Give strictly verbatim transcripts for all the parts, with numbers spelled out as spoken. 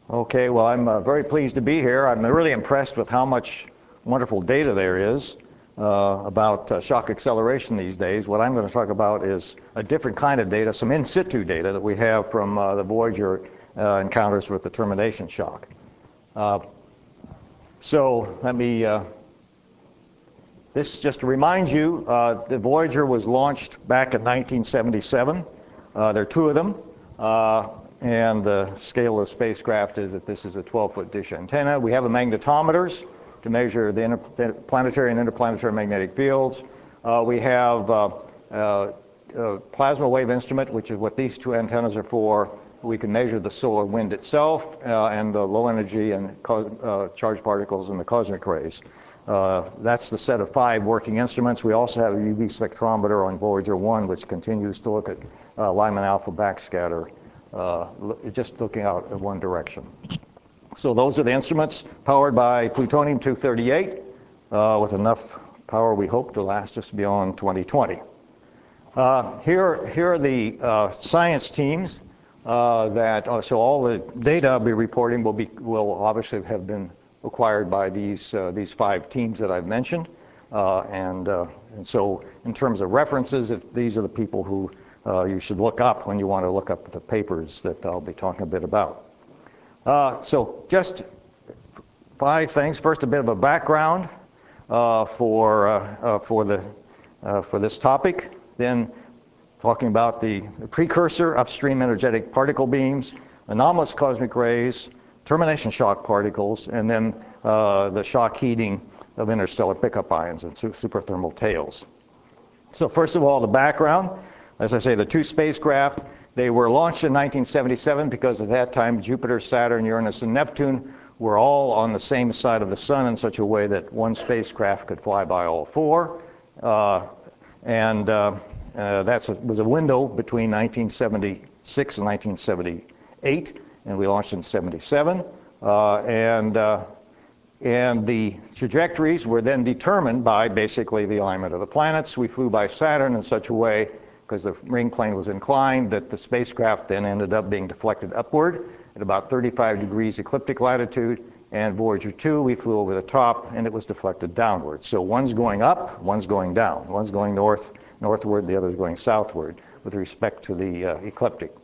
Okay, well, I'm uh, very pleased to be here. I'm really impressed with how much wonderful data there is uh, about uh, shock acceleration these days. What I'm going to talk about is a different kind of data, some in situ data that we have from uh, the Voyager uh, encounters with the termination shock. Uh, so let me, uh, this just to remind you, uh, the Voyager was launched back in nineteen seventy-seven. Uh, there are two of them. Uh, And the scale of the spacecraft is that this is a twelve foot dish antenna. We have a magnetometers to measure the planetary and interplanetary magnetic fields. Uh, we have uh, uh, a plasma wave instrument, which is what these two antennas are for. We can measure the solar wind itself uh, and the low energy and uh, charged particles and the cosmic rays. Uh, that's the set of five working instruments. We also have a U V spectrometer on Voyager one, which continues to look at uh, Lyman alpha backscatter. Uh, just looking out in one direction. So those are the instruments powered by plutonium two thirty-eight uh, with enough power we hope to last us beyond twenty twenty. Uh, here, here are the uh, science teams uh, that, uh, so all the data I'll be reporting will, be, will obviously have been acquired by these, uh, these five teams that I've mentioned. Uh, and, uh, and so in terms of references, if these are the people who Uh, you should look up when you want to look up the papers that I'll be talking a bit about. Uh, so just five things. First, a bit of a background uh, for, uh, uh, for, the, uh, for this topic. Then talking about the precursor, upstream energetic particle beams, anomalous cosmic rays, termination shock particles, and then uh, the shock heating of interstellar pickup ions and superthermal tails. So first of all, the background. As I say, the two spacecraft, they were launched in nineteen seventy-seven because at that time Jupiter, Saturn, Uranus, and Neptune were all on the same side of the sun in such a way that one spacecraft could fly by all four. Uh, and uh, uh, that was a window between nineteen seventy-six and nineteen seventy-eight, and we launched in seventy-seven. Uh, and, uh, and the trajectories were then determined by basically the alignment of the planets. We flew by Saturn in such a way, because the ring plane was inclined, that the spacecraft then ended up being deflected upward at about thirty-five degrees ecliptic latitude, and Voyager two, we flew over the top, and it was deflected downward. So one's going up, one's going down. One's going north, northward, the other's going southward with respect to the uh, ecliptic.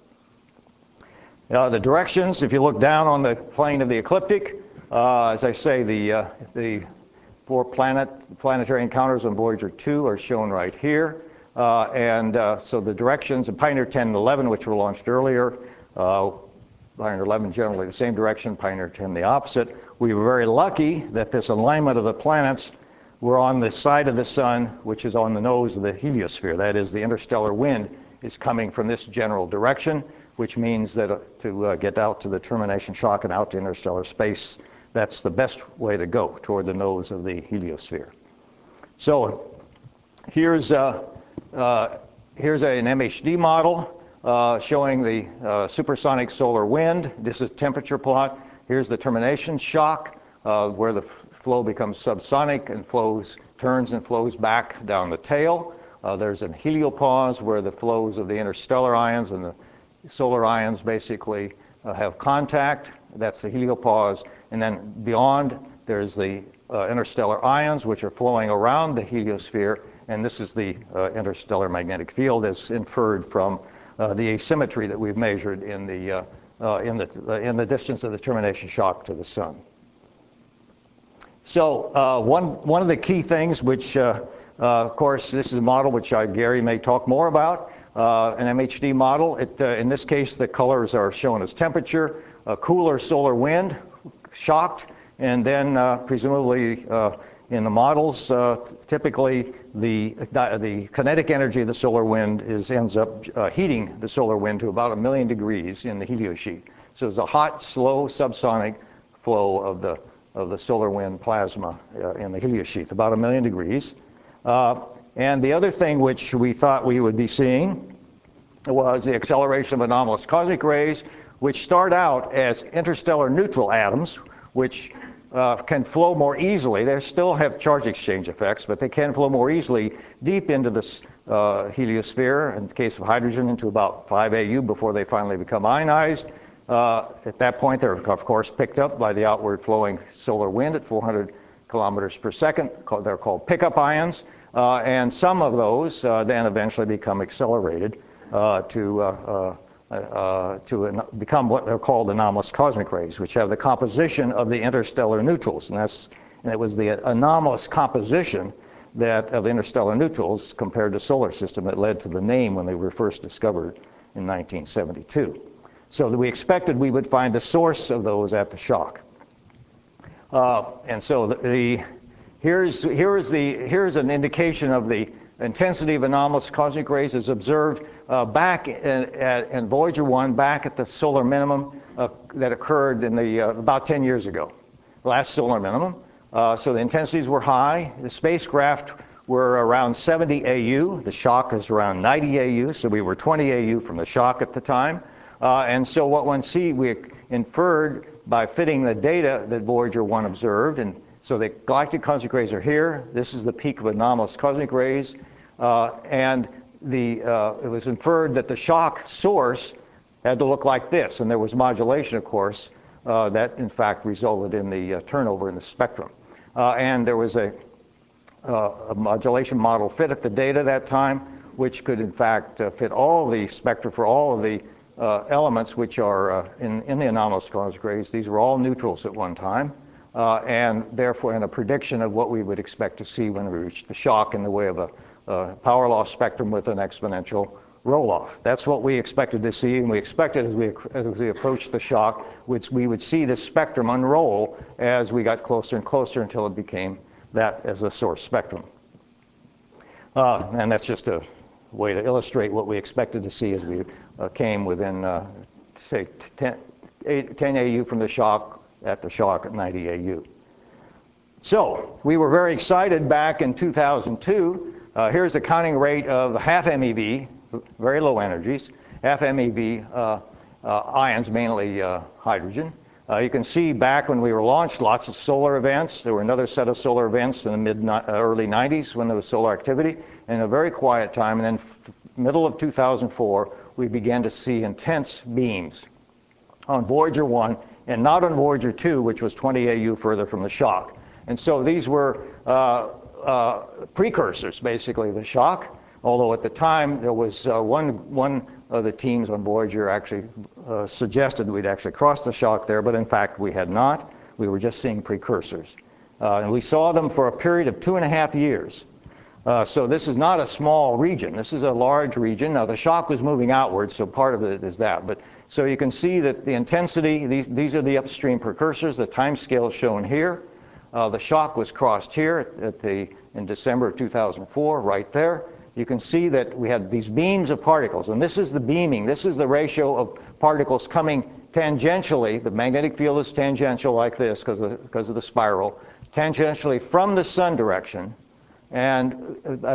Uh, the directions, if you look down on the plane of the ecliptic, uh, as I say, the, uh, the four planet, planetary encounters on Voyager two are shown right here. Uh, and uh, so the directions, and Pioneer ten and eleven, which were launched earlier, uh, Pioneer eleven generally the same direction, Pioneer ten the opposite. We were very lucky that this alignment of the planets were on the side of the sun, which is on the nose of the heliosphere. That is, the interstellar wind is coming from this general direction, which means that uh, to uh, get out to the termination shock and out to interstellar space, that's the best way to go, toward the nose of the heliosphere. So here's uh, Uh, here's a, an M H D model uh, showing the uh, supersonic solar wind. This is temperature plot. Here's the termination shock, uh, where the flow becomes subsonic and flows, turns and flows back down the tail. Uh, there's a heliopause where the flows of the interstellar ions and the solar ions basically uh, have contact. That's the heliopause. And then beyond, there's the uh, interstellar ions, which are flowing around the heliosphere. And this is the uh, interstellar magnetic field as inferred from uh, the asymmetry that we've measured in the, uh, uh, in, the, uh, in the distance of the termination shock to the sun. So uh, one, one of the key things which, uh, uh, of course, this is a model which uh, Gary may talk more about, uh, an M H D model. It, uh, in this case, the colors are shown as temperature, a cooler solar wind, shocked, and then uh, presumably uh, in the models, uh, typically the, the kinetic energy of the solar wind is, ends up uh, heating the solar wind to about a million degrees in the heliosheath. So it's a hot, slow, subsonic flow of the, of the solar wind plasma uh, in the heliosheath, about a million degrees. Uh, and the other thing which we thought we would be seeing was the acceleration of anomalous cosmic rays, which start out as interstellar neutral atoms, which Uh, can flow more easily. They still have charge exchange effects, but they can flow more easily deep into this uh, heliosphere, in the case of hydrogen, into about five A U before they finally become ionized. Uh, at that point, they're of course picked up by the outward flowing solar wind at four hundred kilometers per second. They're called pickup ions. Uh, and some of those uh, then eventually become accelerated uh, to, uh, uh, uh, to become what they're called anomalous cosmic rays, which have the composition of the interstellar neutrals. And, that's, and it was the anomalous composition that of interstellar neutrals compared to solar system that led to the name when they were first discovered in nineteen seventy-two. So that we expected we would find the source of those at the shock. Uh, and so the, the here's, here's, the, here's an indication of the intensity of anomalous cosmic rays as observed uh, back in, at, in Voyager one, back at the solar minimum uh, that occurred in the, uh, about ten years ago, last solar minimum. Uh, so the intensities were high. The spacecraft were around seventy A U. The shock is around ninety A U, so we were twenty A U from the shock at the time. Uh, and so what one see, we inferred by fitting the data that Voyager one observed. And so the galactic cosmic rays are here. This is the peak of anomalous cosmic rays. Uh, and the, uh, it was inferred that the shock source had to look like this. And there was modulation, of course, uh, that in fact resulted in the uh, turnover in the spectrum. Uh, and there was a, uh, a modulation model fit at the data that time, which could in fact uh, fit all the spectra for all of the Uh, elements which are uh, in, in the anomalous cosmic rays. These were all neutrals at one time, uh, and therefore in a prediction of what we would expect to see when we reach the shock in the way of a, a power loss spectrum with an exponential roll-off. That's what we expected to see, and we expected as we, as we approached the shock, which we would see this spectrum unroll as we got closer and closer until it became that as a source spectrum. Uh, and that's just a way to illustrate what we expected to see as we uh, came within, uh, say, ten A U from the shock at the shock at ninety A U. So we were very excited back in two thousand two. Uh, here's a counting rate of half M E V, very low energies, half M E V uh, uh, ions, mainly uh, hydrogen. Uh, you can see back when we were launched, lots of solar events. There were another set of solar events in the mid uh, early nineties when there was solar activity, and a very quiet time. And then f middle of two thousand four, we began to see intense beams on Voyager one and not on Voyager two, which was twenty A U further from the shock. And so these were uh, uh, precursors, basically, of the shock. Although at the time there was uh, one, one of the teams on Voyager actually uh, suggested we'd actually cross the shock there, but in fact we had not. We were just seeing precursors. Uh, and we saw them for a period of two and a half years. Uh, so this is not a small region. This is a large region. Now the shock was moving outwards, so part of it is that. But so you can see that the intensity, these, these are the upstream precursors, the time scale is shown here. Uh, the shock was crossed here at, at the, in December of two thousand four, right there. You can see that we had these beams of particles, and this is the beaming. This is the ratio of particles coming tangentially. The magnetic field is tangential like this because of, because of the spiral, tangentially from the sun direction, and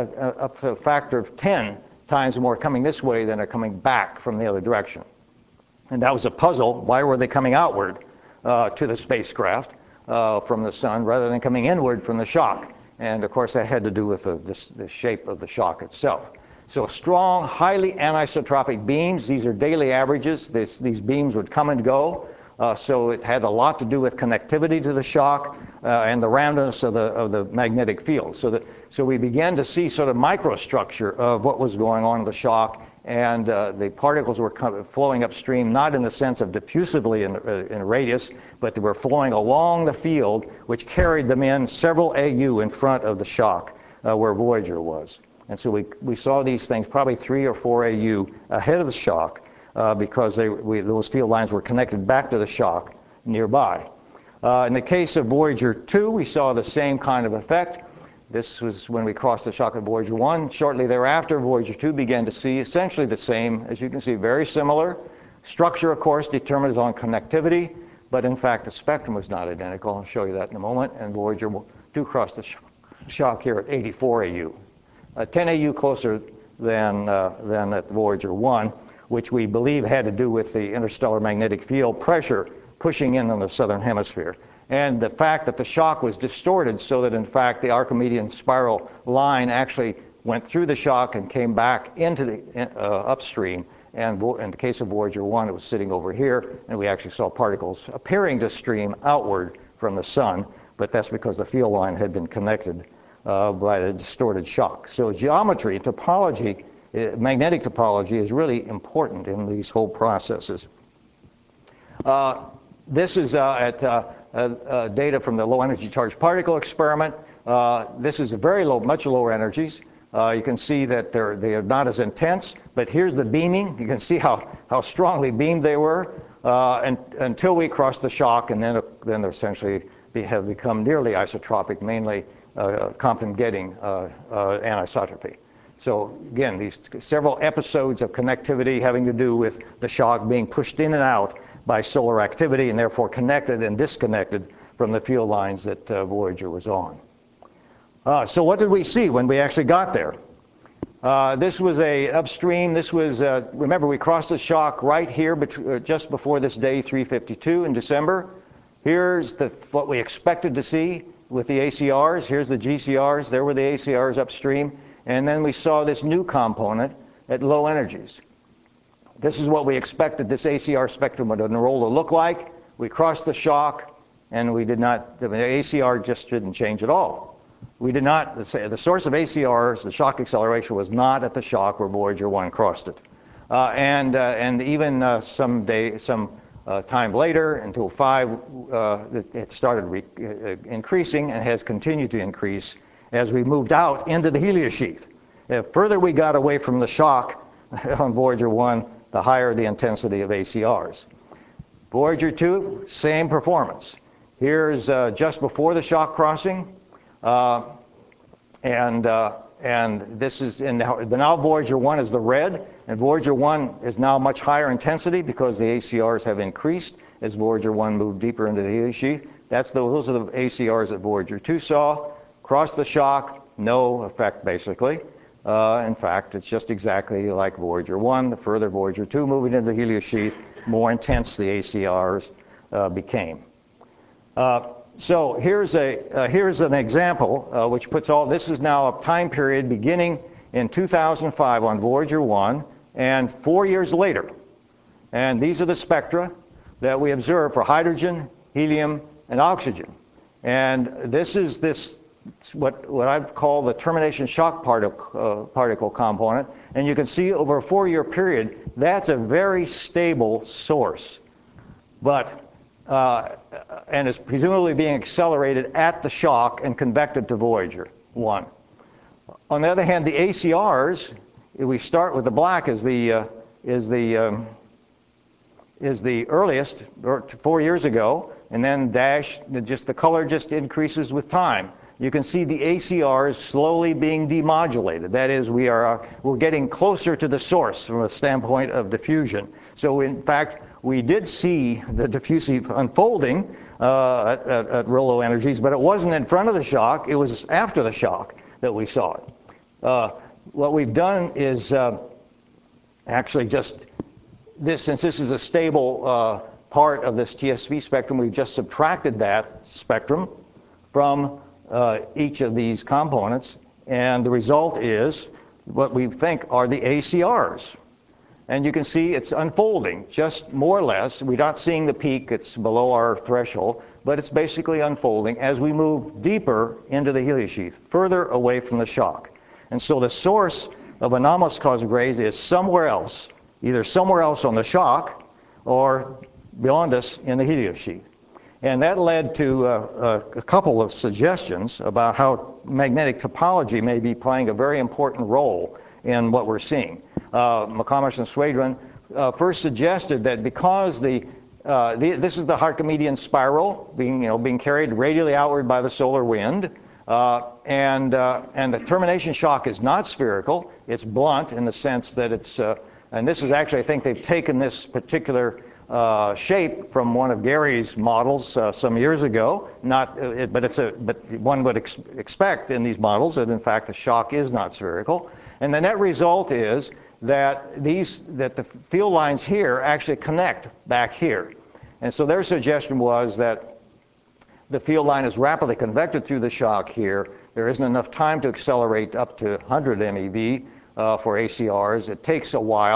up to a factor of ten times more coming this way than are coming back from the other direction. And that was a puzzle. Why were they coming outward uh, to the spacecraft uh, from the sun rather than coming inward from the shock? And of course that had to do with the, the, the shape of the shock itself. So strong, highly anisotropic beams. These are daily averages. This, these beams would come and go. Uh, so it had a lot to do with connectivity to the shock uh, and the randomness of the, of the magnetic field. So, that, so we began to see sort of microstructure of what was going on in the shock, and uh, the particles were flowing upstream, not in the sense of diffusively in, uh, in radius, but they were flowing along the field, which carried them in several A U in front of the shock uh, where Voyager was. And so we, we saw these things probably three or four A U ahead of the shock, Uh, because they, we, those field lines were connected back to the shock nearby. Uh, in the case of Voyager two, we saw the same kind of effect. This was when we crossed the shock at Voyager one. Shortly thereafter, Voyager two began to see essentially the same, as you can see, very similar. Structure, of course, determined on connectivity, but in fact the spectrum was not identical. I'll show you that in a moment. And Voyager two crossed the sh shock here at eighty-four A U. Uh, ten A U closer than, uh, than at Voyager one. Which we believe had to do with the interstellar magnetic field pressure pushing in on the southern hemisphere. And the fact that the shock was distorted so that in fact the Archimedean spiral line actually went through the shock and came back into the uh, upstream and in the case of Voyager one, it was sitting over here, and we actually saw particles appearing to stream outward from the sun, but that's because the field line had been connected uh, by a distorted shock. So geometry, topology, uh, magnetic topology is really important in these whole processes. Uh, this is uh, at uh, uh, uh, data from the low energy charged particle experiment. Uh, this is very low, much lower energies. Uh, you can see that they're, they are not as intense, but here's the beaming. You can see how, how strongly beamed they were uh, and, until we crossed the shock, and then, uh, then they essentially be, have become nearly isotropic, mainly uh, Compton-Getting uh, uh, anisotropy. So again, these several episodes of connectivity having to do with the shock being pushed in and out by solar activity and therefore connected and disconnected from the field lines that uh, Voyager was on. Uh, so what did we see when we actually got there? Uh, this was a upstream. This was, uh, remember, we crossed the shock right here uh, just before this day three fifty-two in December. Here's the, what we expected to see with the A C Rs. Here's the G C Rs. There were the A C Rs upstream. And then we saw this new component at low energies. This is what we expected this A C R spectrum would unroll to look like. We crossed the shock, and we did not, the A C R just didn't change at all. We did not, the source of A C Rs, the shock acceleration, was not at the shock where Voyager one crossed it. Uh, and, uh, and even uh, some day, some uh, time later, until five, uh, it, it started re uh, increasing and has continued to increase as we moved out into the heliosheath. The further we got away from the shock on Voyager one, the higher the intensity of A C Rs. Voyager two, same performance. Here's uh, just before the shock crossing. Uh, and, uh, and this is, in the, now Voyager one is the red, and Voyager one is now much higher intensity because the A C Rs have increased as Voyager one moved deeper into the heliosheath. That's the, those are the A C Rs that Voyager two saw. Crossed the shock, no effect basically. Uh, in fact, it's just exactly like Voyager one. The further Voyager two moving into the heliosheath, more intense the A C Rs uh, became. Uh, So here's, a, uh, here's an example uh, which puts all, this is now a time period beginning in two thousand five on Voyager one and four years later. And these are the spectra that we observe for hydrogen, helium, and oxygen. And this is this, what, what I've called the termination shock particle, uh, particle component. And you can see over a four-year period, that's a very stable source. But Uh, and is presumably being accelerated at the shock and convected to Voyager one. On the other hand, the A C Rs, we start with the black as the, uh, is the, um, is the earliest, or four years ago, and then dash, just the color just increases with time. You can see the A C Rs slowly being demodulated. That is, we are, uh, we're getting closer to the source from a standpoint of diffusion. So in fact, we did see the diffusive unfolding uh, at, at, at real low energies, but it wasn't in front of the shock, it was after the shock that we saw it. Uh, what we've done is uh, actually just this, since this is a stable uh, part of this T S V spectrum, we've just subtracted that spectrum from uh, each of these components, and the result is what we think are the A C Rs. And you can see it's unfolding, just more or less. We're not seeing the peak, it's below our threshold, but it's basically unfolding as we move deeper into the heliosheath, further away from the shock. And so the source of anomalous cosmic rays is somewhere else, either somewhere else on the shock or beyond us in the heliosheath. And that led to uh, a, a couple of suggestions about how magnetic topology may be playing a very important role in what we're seeing. Uh, McComish and Swedrun uh, first suggested that because the, uh, the, this is the Archimedean spiral being, you know, being carried radially outward by the solar wind, uh, and, uh, and the termination shock is not spherical, it's blunt in the sense that it's, uh, and this is actually, I think they've taken this particular uh, shape from one of Gary's models uh, some years ago, not, uh, it, but, it's a, but one would ex expect in these models that in fact the shock is not spherical. And the net result is that these, that the field lines here actually connect back here. And so their suggestion was that the field line is rapidly convected through the shock here. There isn't enough time to accelerate up to one hundred M eV uh, for A C Rs. It takes a while.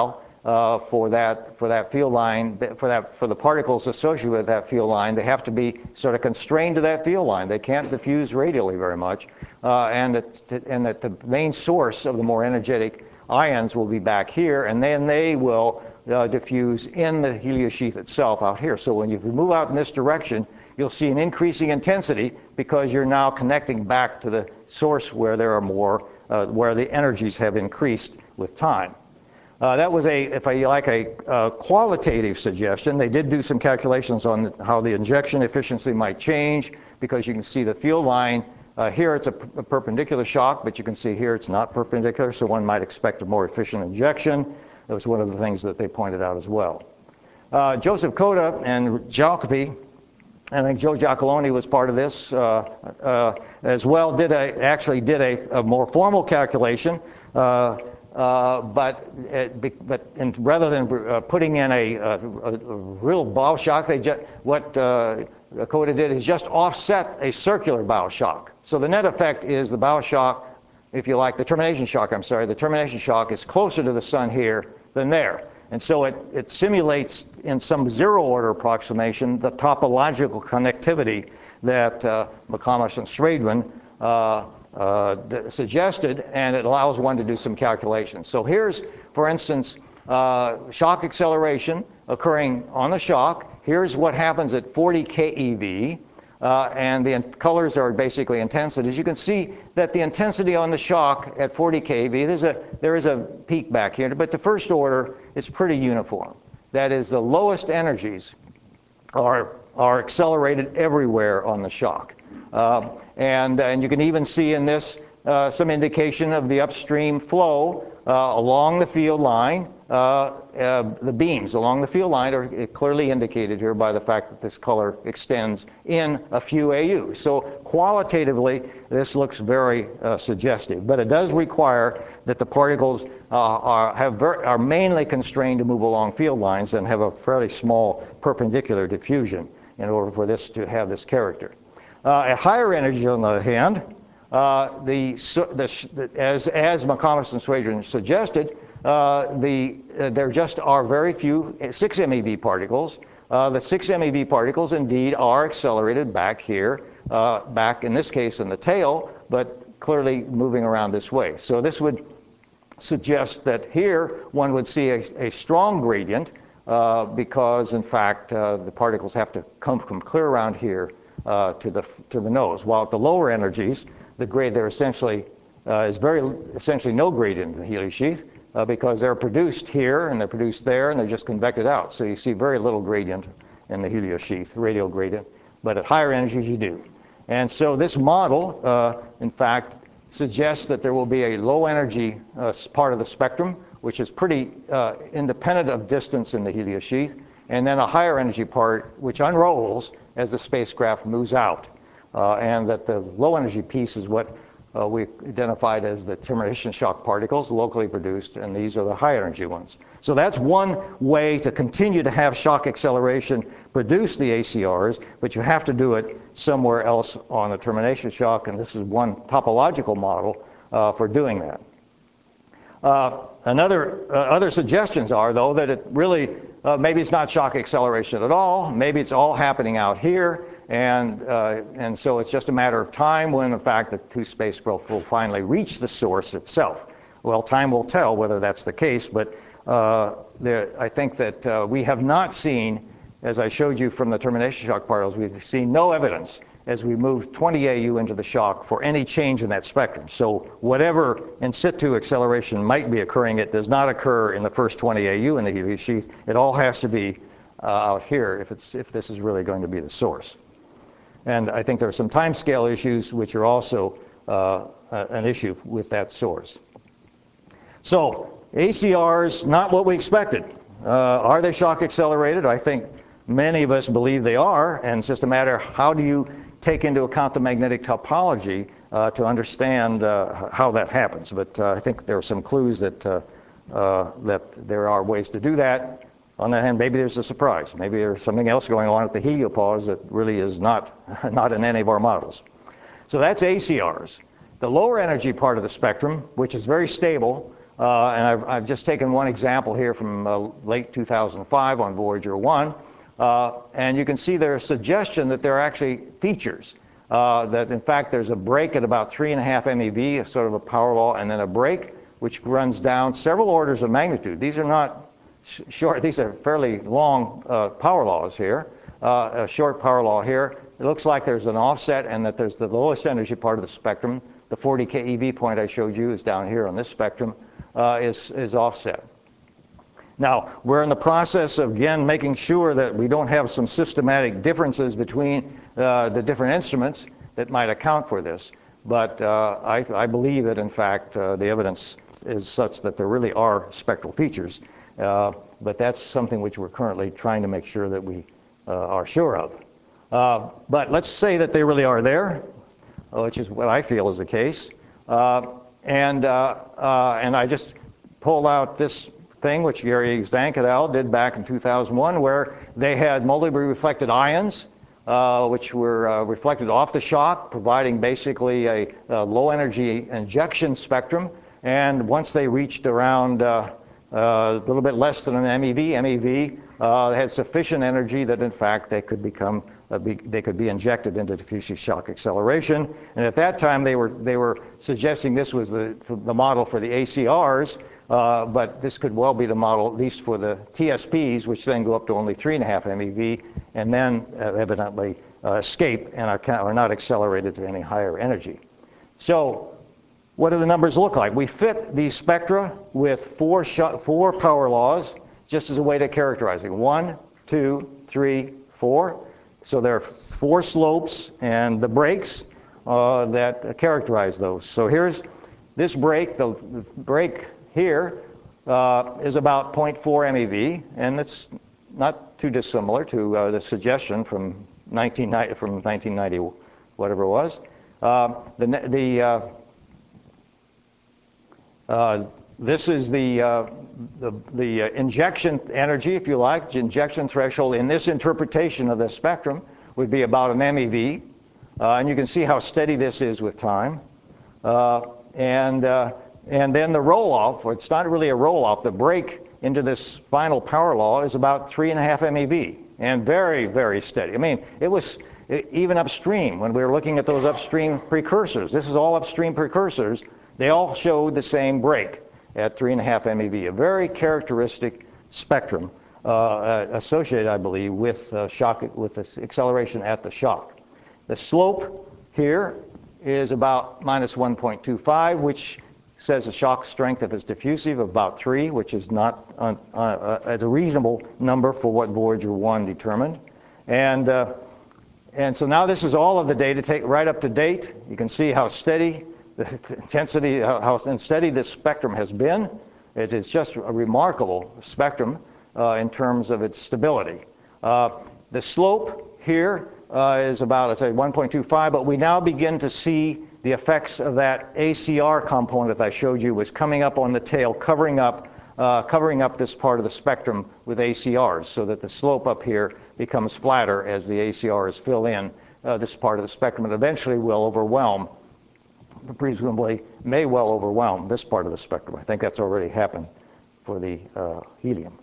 uh, for that for that field line, for that for the particles associated with that field line. They have to be sort of constrained to that field line. They can't diffuse radially very much, uh, and it, and that the main source of the more energetic ions will be back here, and then they will uh, diffuse in the heliosheath itself out here. So when you move out in this direction, you'll see an increasing intensity because you're now connecting back to the source where there are more, uh, where the energies have increased with time. Uh, that was a, if I like, a uh, qualitative suggestion. They did do some calculations on the, how the injection efficiency might change, because you can see the field line. Uh, here it's a, a perpendicular shock, but you can see here it's not perpendicular, so one might expect a more efficient injection. That was one of the things that they pointed out as well. Uh, Joseph Cota and Jalkapi, I think Joe Giacalone was part of this uh, uh, as well, did a, actually did a, a more formal calculation. Uh, Uh, but uh, but in, rather than uh, putting in a, a, a real bow shock, they just, what uh, Cota did is just offset a circular bow shock. So the net effect is the bow shock, if you like, the termination shock, I'm sorry, the termination shock is closer to the sun here than there. And so it, it simulates in some zero order approximation the topological connectivity that uh, McComas and Schradron uh, Uh, suggested, and it allows one to do some calculations. So here's, for instance, uh, shock acceleration occurring on the shock. Here's what happens at forty K E V, uh, and the colors are basically intensities. You can see that the intensity on the shock at forty K E V, there's a, there is a peak back here, but the first order is pretty uniform. That is, the lowest energies are, are accelerated everywhere on the shock. Uh, and, and you can even see in this uh, some indication of the upstream flow uh, along the field line. Uh, uh, the beams along the field line are clearly indicated here by the fact that this color extends in a few A U. So qualitatively, this looks very uh, suggestive, but it does require that the particles uh, are, have ver are mainly constrained to move along field lines and have a fairly small perpendicular diffusion in order for this to have this character. Uh, at higher energies, on the other hand, uh, the, the, as, as McComas and Schradron suggested, uh, the, uh, there just are very few six M e V particles. Uh, the six M e V particles indeed are accelerated back here, uh, back in this case in the tail, but clearly moving around this way. So this would suggest that here one would see a, a strong gradient uh, because, in fact, uh, the particles have to come from clear around here Uh, to the to the nose. While at the lower energies, the grade there essentially uh, is very essentially no gradient in the heliosheath uh, because they're produced here and they're produced there and they're just convected out. So you see very little gradient in the heliosheath, radial gradient. But at higher energies, you do. And so this model, uh, in fact, suggests that there will be a low energy uh, part of the spectrum, which is pretty uh, independent of distance in the heliosheath, and then a higher energy part which unrolls as the spacecraft moves out. Uh, and that the low energy piece is what uh, we identified as the termination shock particles, locally produced, and these are the high energy ones. So that's one way to continue to have shock acceleration produce the A C Rs, but you have to do it somewhere else on the termination shock, and this is one topological model uh, for doing that. Uh, another, uh, other suggestions are, though, that it really Uh, maybe it's not shock acceleration at all. Maybe it's all happening out here, and uh, and so it's just a matter of time when, in fact, the two spacecraft will finally reach the source itself. Well, time will tell whether that's the case, but uh, there, I think that uh, we have not seen, as I showed you from the termination shock particles, we've seen no evidence as we move twenty A U into the shock for any change in that spectrum. So whatever in situ acceleration might be occurring, it does not occur in the first twenty A U in the heliosheath. It all has to be uh, out here if, it's, if this is really going to be the source. And I think there are some time scale issues which are also uh, an issue with that source. So A C Rs, not what we expected. Uh, are they shock accelerated? I think many of us believe they are, and it's just a matter how do you take into account the magnetic topology uh, to understand uh, how that happens. But uh, I think there are some clues that, uh, uh, that there are ways to do that. On the other hand, maybe there's a surprise. Maybe there's something else going on at the heliopause that really is not, not in any of our models. So that's A C Rs. The lower energy part of the spectrum, which is very stable, Uh, and I've, I've just taken one example here from uh, late two thousand five on Voyager one. Uh, and you can see there's a suggestion that there are actually features. Uh, that in fact there's a break at about three and a half MeV, sort of a power law, and then a break which runs down several orders of magnitude. These are not sh short, these are fairly long uh, power laws here. Uh, a short power law here. It looks like there's an offset and that there's the lowest energy part of the spectrum. The forty keV point I showed you is down here on this spectrum, uh, is, is offset. Now, we're in the process of, again, making sure that we don't have some systematic differences between uh, the different instruments that might account for this. But uh, I, I believe that, in fact, uh, the evidence is such that there really are spectral features. Uh, but that's something which we're currently trying to make sure that we uh, are sure of. Uh, but let's say that they really are there, which is what I feel is the case. Uh, and, uh, uh, and I just pulled out this thing which Gary Zank et al. Did back in two thousand one, where they had multiply reflected ions, uh, which were uh, reflected off the shock, providing basically a, a low energy injection spectrum. And once they reached around uh, uh, a little bit less than an MeV, MeV uh, had sufficient energy that in fact they could become uh, be, they could be injected into diffusive shock acceleration. And at that time they were they were suggesting this was the the model for the A C Rs. Uh, but this could well be the model, at least for the T S Ps, which then go up to only three and a half MeV, and then uh, evidently uh, escape and are, are not accelerated to any higher energy. So, what do the numbers look like? We fit these spectra with four four power laws, just as a way to characterize it. One, two, three, four. So there are four slopes and the breaks uh, that characterize those. So here's this break. The break here uh, is about zero point four MeV, and it's not too dissimilar to uh, the suggestion from nineteen ninety, from nineteen ninety, whatever it was. Uh, the the uh, uh, this is the uh, the, the uh, injection energy, if you like, the injection threshold in this interpretation of the spectrum would be about an MeV, uh, and you can see how steady this is with time, uh, and. Uh, And then the roll-off, or it's not really a roll-off, the break into this final power law is about three and a half MeV, and very, very steady. I mean, it was it, even upstream, when we were looking at those upstream precursors, this is all upstream precursors, they all showed the same break at three and a half MeV, a very characteristic spectrum uh, associated, I believe, with uh, shock, with this acceleration at the shock. The slope here is about minus one point two five, which says a shock strength if it's diffusive of about three, which is not uh, uh, as a reasonable number for what Voyager one determined. And, uh, and so now this is all of the data take right up to date. You can see how steady the intensity, how, how steady this spectrum has been. It is just a remarkable spectrum uh, in terms of its stability. Uh, the slope here uh, is about, let's say, one point two five, but we now begin to see the effects of that A C R component that I showed you was coming up on the tail, covering up, uh, covering up this part of the spectrum with A C Rs, so that the slope up here becomes flatter as the A C Rs fill in uh, this part of the spectrum, and eventually will overwhelm, presumably may well overwhelm this part of the spectrum. I think that's already happened for the uh, helium.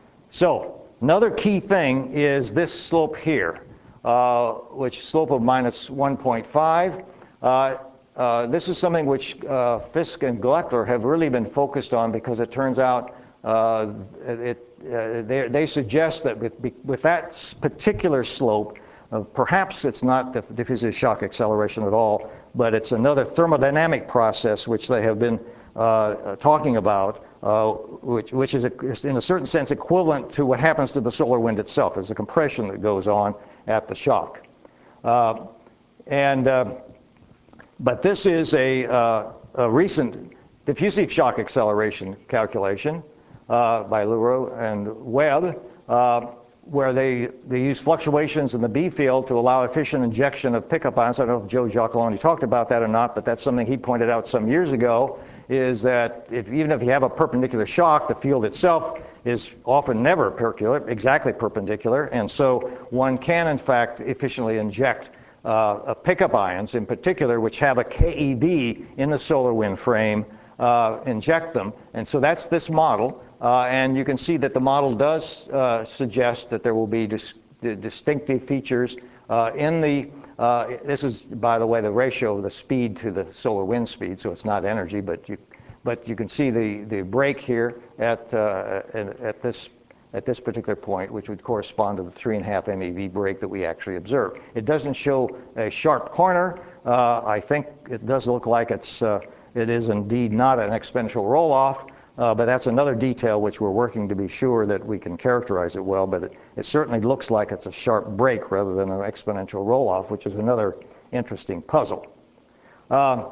So another key thing is this slope here, uh, which slope of minus one point five. Uh, uh, this is something which uh, Fisk and Gleckler have really been focused on, because it turns out uh, it, uh, they, they suggest that with, with that particular slope, uh, perhaps it's not the diffusive shock acceleration at all, but it's another thermodynamic process which they have been uh, talking about, uh, which, which is, a, is in a certain sense equivalent to what happens to the solar wind itself. There's a compression that goes on at the shock. Uh, and uh, But this is a, uh, a recent diffusive shock acceleration calculation uh, by Leroux and Webb, uh, where they, they use fluctuations in the B field to allow efficient injection of pickup ions. I don't know if Joe Giacalone talked about that or not, but that's something he pointed out some years ago, is that if, even if you have a perpendicular shock, the field itself is often never perpendicular, exactly perpendicular, and so one can, in fact, efficiently inject Uh, pickup ions in particular, which have a keV in the solar wind frame, uh, inject them. And so that's this model. Uh, and you can see that the model does uh, suggest that there will be dis distinctive features uh, in the, uh, this is, by the way, the ratio of the speed to the solar wind speed, so it's not energy, but you, but you can see the, the break here at, uh, at, at, this, at this particular point, which would correspond to the three and a half MeV break that we actually observed. It doesn't show a sharp corner. Uh, I think it does look like it's, uh, it is indeed not an exponential roll-off. Uh, but that's another detail which we're working to be sure that we can characterize it well, but it, it certainly looks like it's a sharp break rather than an exponential roll-off, which is another interesting puzzle. Uh,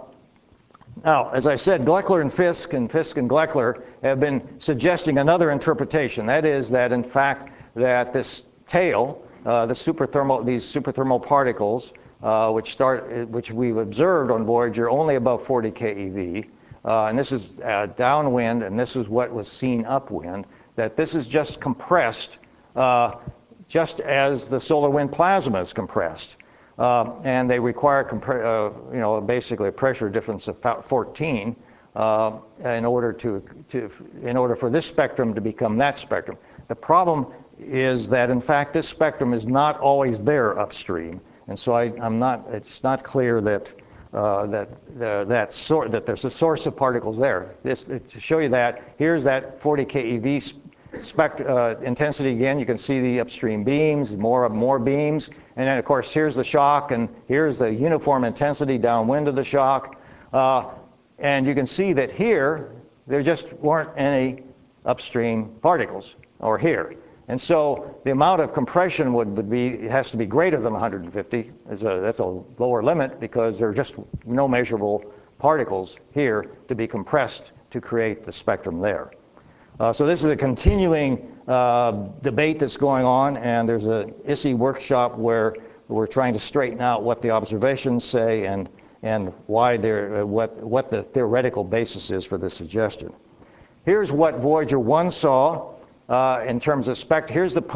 now, as I said, Gleckler and Fisk, and Fisk and Gleckler have been suggesting another interpretation. That is that, in fact, that this tail, uh, the superthermal, these superthermal particles, uh, which, start, which we've observed on Voyager only above forty keV, Uh, and this is uh, downwind, and this is what was seen upwind, that this is just compressed uh, just as the solar wind plasma is compressed. Uh, and they require, uh, you know, basically a pressure difference of fourteen uh, in order to, to, in order for this spectrum to become that spectrum. The problem is that, in fact, this spectrum is not always there upstream. And so I, I'm not, it's not clear that Uh, that uh, that, sort, that there's a source of particles there. This, to show you that, here's that forty keV spect uh, intensity again. You can see the upstream beams, more more beams, and then of course here's the shock, and here's the uniform intensity downwind of the shock. Uh, and you can see that here there just weren't any upstream particles, or here. And so the amount of compression would, would be, it has to be greater than one hundred fifty. It's a, that's a lower limit because there are just no measurable particles here to be compressed to create the spectrum there. Uh, so this is a continuing uh, debate that's going on, and there's a I S I workshop where we're trying to straighten out what the observations say and, and why they're, uh, what, what the theoretical basis is for this suggestion. Here's what Voyager one saw. Uh, in terms of spectrum. Here's the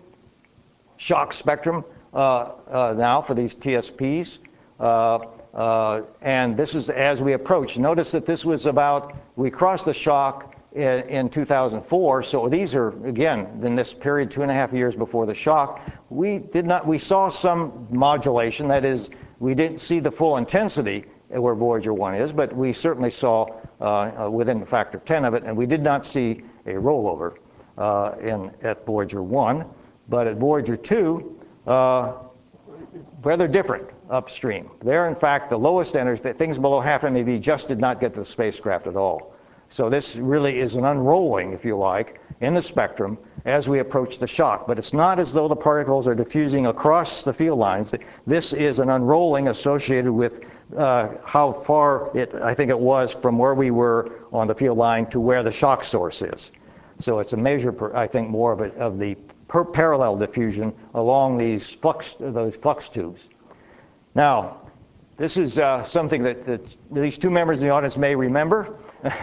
post-shock spectrum uh, uh, now for these T S Ps. Uh, uh, and this is as we approach. Notice that this was about, we crossed the shock in, in two thousand four, so these are, again, in this period, two and a half years before the shock. We did not, we saw some modulation, that is, we didn't see the full intensity where Voyager one is, but we certainly saw uh, within a factor of ten of it, and we did not see a rollover. Uh, in, at Voyager one, but at Voyager two, uh, rather different upstream. There, in fact, the lowest energy, things below half MeV just did not get to the spacecraft at all. So this really is an unrolling, if you like, in the spectrum as we approach the shock. But it's not as though the particles are diffusing across the field lines. This is an unrolling associated with uh, how far it, I think it was, from where we were on the field line to where the shock source is. So it's a measure, per, I think, more of, it, of the per parallel diffusion along these flux, those flux tubes. Now, this is uh, something that, that these two members in the audience may remember,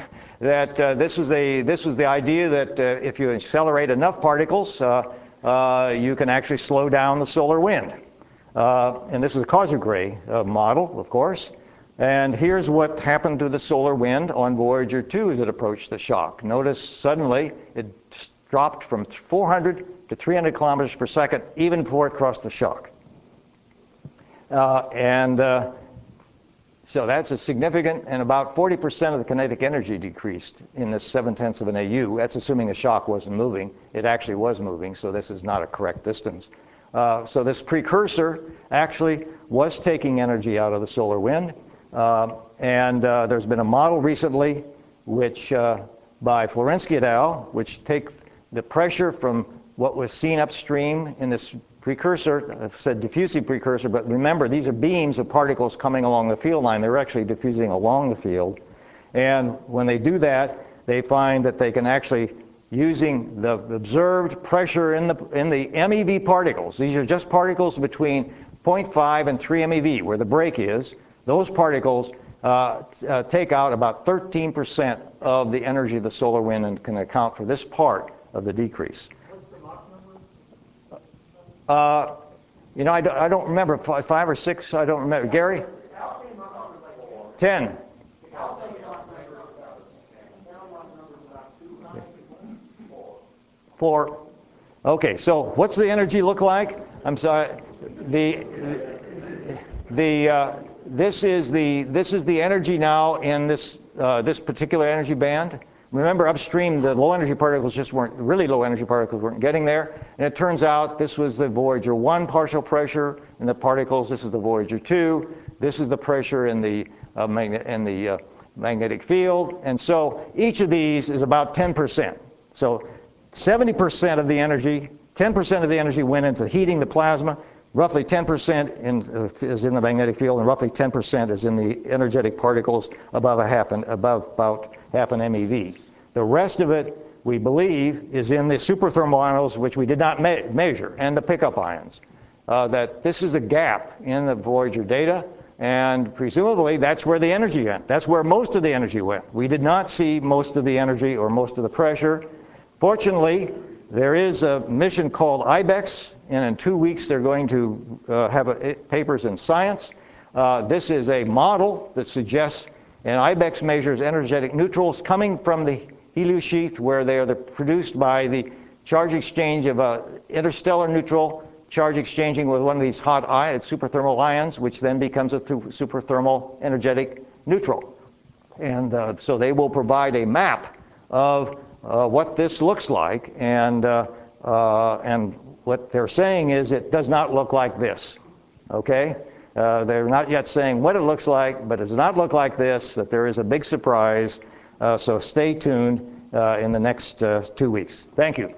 that uh, this, was a, this was the idea that uh, if you accelerate enough particles, uh, uh, you can actually slow down the solar wind. Uh, and this is a Cassegrain uh, model, of course. And here's what happened to the solar wind on Voyager two as it approached the shock. Notice suddenly it dropped from four hundred to three hundred kilometers per second even before it crossed the shock. Uh, and uh, so that's a significant, and about forty percent of the kinetic energy decreased in this seven tenths of an A U. That's assuming the shock wasn't moving. It actually was moving, so this is not a correct distance. Uh, so this precursor actually was taking energy out of the solar wind. Uh, and uh, there's been a model recently which uh, by Florensky et al., which take the pressure from what was seen upstream in this precursor, I've said diffusive precursor, but remember these are beams of particles coming along the field line. They're actually diffusing along the field. And when they do that, they find that they can actually, using the observed pressure in the, in the MeV particles, these are just particles between zero point five and three MeV, where the break is, those particles uh, uh, take out about thirteen percent of the energy of the solar wind and can account for this part of the decrease. What's the Mach number? Uh, you know, I don't, I don't remember, five, five or six, I don't remember. Gary? ten. four. Okay, so what's the energy look like? I'm sorry. The the uh, this is the this is the energy now in this uh, this particular energy band. Remember, upstream, the low energy particles just weren't, really low energy particles weren't getting there. And it turns out this was the Voyager one partial pressure in the particles. This is the Voyager two. This is the pressure in the, uh, magnet, in the uh, magnetic field. And so each of these is about ten percent. So seventy percent of the energy, ten percent of the energy went into heating the plasma. Roughly ten percent in, uh, is in the magnetic field, and roughly ten percent is in the energetic particles above a half an, above about half an MeV. The rest of it, we believe, is in the superthermal ions, which we did not me measure, and the pickup ions. Uh, that this is a gap in the Voyager data, and presumably that's where the energy went. That's where most of the energy went. We did not see most of the energy or most of the pressure. Fortunately, there is a mission called IBEX, and in two weeks they're going to uh, have a, papers in Science. Uh, this is a model that suggests, and IBEX measures energetic neutrals coming from the heliosheath, where they are the, produced by the charge exchange of a interstellar neutral charge exchanging with one of these hot ions, superthermal ions, which then becomes a superthermal energetic neutral. And uh, so they will provide a map of uh, what this looks like, and uh, uh, and what they're saying is it does not look like this. Okay? Uh, they're not yet saying what it looks like, but it does not look like this, that there is a big surprise. Uh, so stay tuned uh, in the next uh, two weeks. Thank you.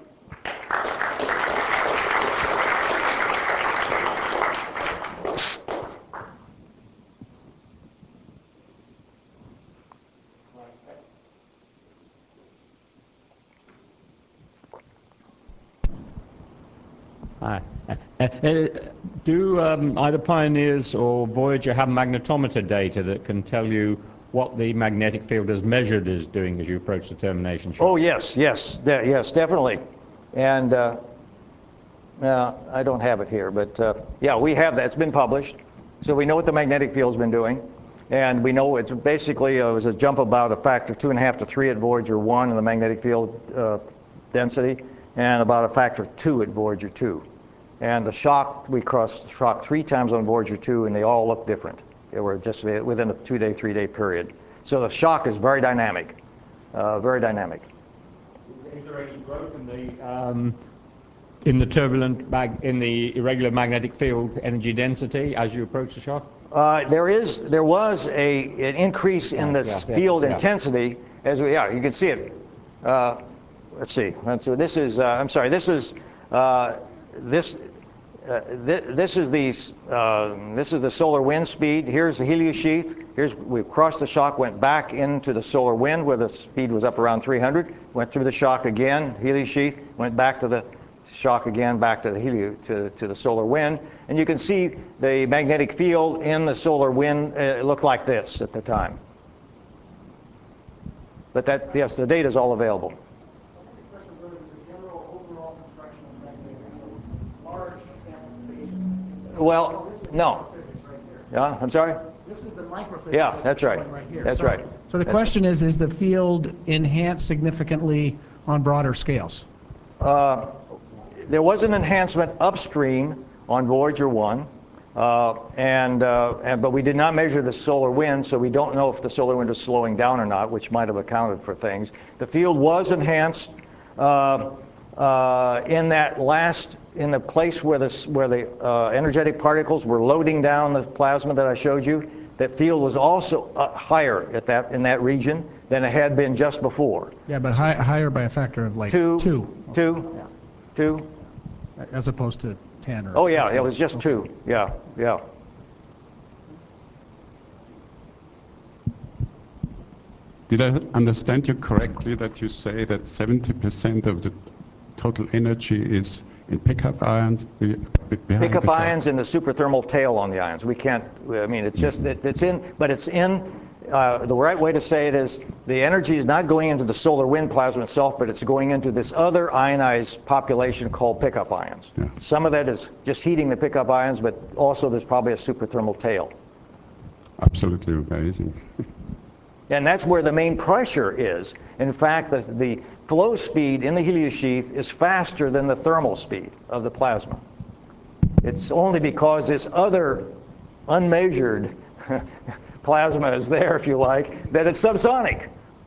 Hi. Uh, uh, do um, either Pioneers or Voyager have magnetometer data that can tell you what the magnetic field as measured is doing as you approach the termination shock? Oh, yes, yes, de yes, definitely. And uh, uh, I don't have it here, but uh, yeah, we have that. It's been published. So we know what the magnetic field's been doing. And we know it's basically, uh, it was a jump about a factor two and a half to three at Voyager one in the magnetic field uh, density, and about a factor two at Voyager two. And the shock, we crossed the shock three times on Voyager two, and they all look different. They were just within a two-day, three-day period. So the shock is very dynamic, uh, very dynamic. Is there any growth in the um, in the turbulent mag in the irregular magnetic field energy density as you approach the shock? Uh, there is, there was a an increase in this yeah, field yeah. intensity as we, yeah, you can see it. Uh, let's see. So this is, uh, I'm sorry, this is uh, this. Uh, th this is the uh, this is the solar wind speed. Here's the heliosheath. Here's we've crossed the shock, went back into the solar wind where the speed was up around three hundred. Went through the shock again, heliosheath. Went back to the shock again, back to the helio to to the solar wind. And you can see the magnetic field in the solar wind uh, looked like this at the time. But that, yes, the data is all available. Well, no. Yeah, I'm sorry? This is the microphysics. Yeah, that's right. Right here. That's so, right. So the that's question is, is the field enhanced significantly on broader scales? Uh, there was an enhancement upstream on Voyager one, uh, and, uh, and but we did not measure the solar wind, so we don't know if the solar wind is slowing down or not, which might have accounted for things. The field was enhanced uh, uh, in that last, in the place where the, where the uh, energetic particles were loading down the plasma that I showed you. That field was also uh, higher at that, in that region than it had been just before. Yeah, but high, higher by a factor of like Two, two. two, Yeah. two. As opposed to ten or. Oh yeah, it was just okay. two. Yeah, yeah. Did I understand you correctly that you say that seventy percent of the total energy is in pickup ions behind Pickup the shock? ions and the superthermal tail on the ions. We can't, I mean, it's just, it, it's in, but it's in, uh, the right way to say it is the energy is not going into the solar wind plasma itself, but it's going into this other ionized population called pickup ions. Yeah. Some of that is just heating the pickup ions, but also there's probably a superthermal tail. Absolutely amazing. And that's where the main pressure is. In fact, the, the flow speed in the heliosheath is faster than the thermal speed of the plasma. It's only because this other unmeasured plasma is there, if you like, that it's subsonic.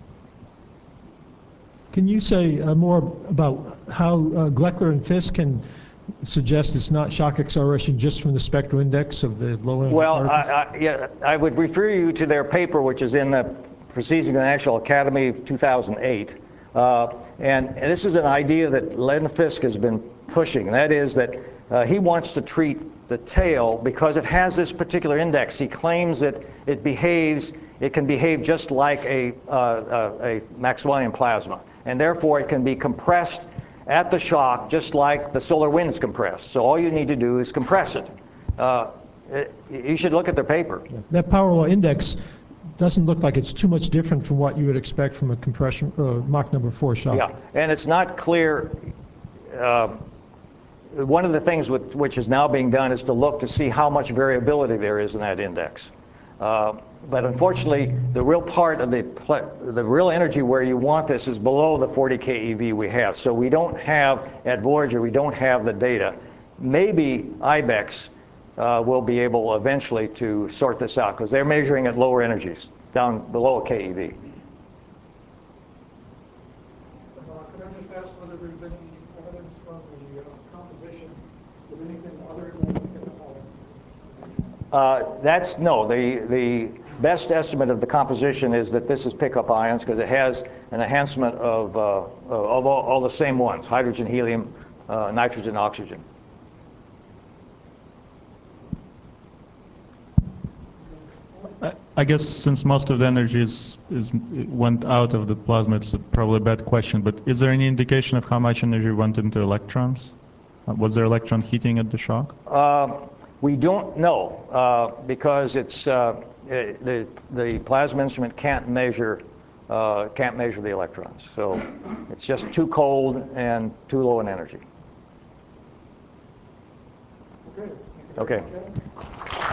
Can you say uh, more about how uh, Gleckler and Fisk can suggest it's not shock acceleration just from the spectral index of the low energy Well, I, particles? I, yeah, I would refer you to their paper, which is in the Proceedings of the National Academy of two thousand eight. Uh, and, and this is an idea that Len Fisk has been pushing. That is that uh, he wants to treat the tail because it has this particular index. He claims that it behaves, it can behave just like a, uh, a Maxwellian plasma. And therefore, it can be compressed at the shock just like the solar wind is compressed. So all you need to do is compress it. Uh, it you should look at their paper. That power law index doesn't look like it's too much different from what you would expect from a compression uh, Mach number four shock. Yeah, and it's not clear. Uh, one of the things with, which is now being done is to look to see how much variability there is in that index. Uh, but unfortunately, the real part of the, the real energy where you want this is below the forty K E V we have. So we don't have, at Voyager, we don't have the data. Maybe I BEX uh, will be able eventually to sort this out because they're measuring at lower energies, down below a K E V. Uh, could I just ask whether there's any evidence from the uh, composition of anything other than the Uh, that's, no, the, the best estimate of the composition is that this is pickup ions because it has an enhancement of, uh, of all, all the same ones, hydrogen, helium, uh, nitrogen, oxygen. I guess since most of the energy is, is went out of the plasma, it's probably a bad question, but is there any indication of how much energy went into electrons? Uh, was there electron heating at the shock? Uh, we don't know uh, because it's, uh, it, the, the plasma instrument can't measure, uh, can't measure the electrons. So it's just too cold and too low in energy. Okay. Okay.